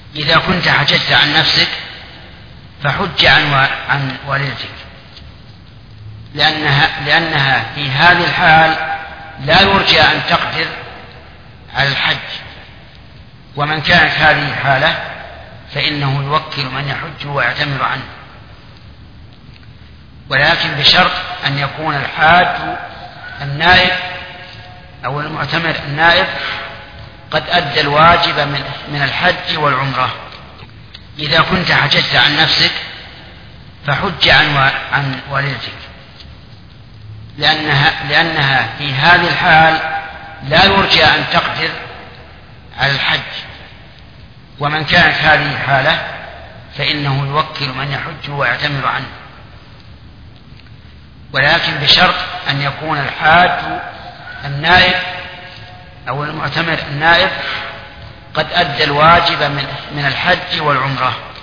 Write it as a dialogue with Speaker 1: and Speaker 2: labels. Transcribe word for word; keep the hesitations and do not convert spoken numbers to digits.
Speaker 1: إذا كنت حججت عن نفسك فحج عن عن والدتك، لأنها, لأنها في هذه الحال لا يرجى أن تقدر على الحج، ومن كانت هذه حالة فإنه يوكل من يحج ويعتمر عنه، ولكن بشرط أن يكون الحاج النائب أو المعتمر النائب قد أدى الواجب من الحج والعمرة. إذا كنت حججت عن نفسك فحج عن عن والدتك، لأنها, لأنها في هذه الحال لا يرجى أن تقدر على الحج، ومن كانت هذه حالة فإنه يوكل من يحج ويعتمر عنه، ولكن بشرط أن يكون الحاج النائب أو المعتمر النائب قد أدى الواجب من الحج والعمرة.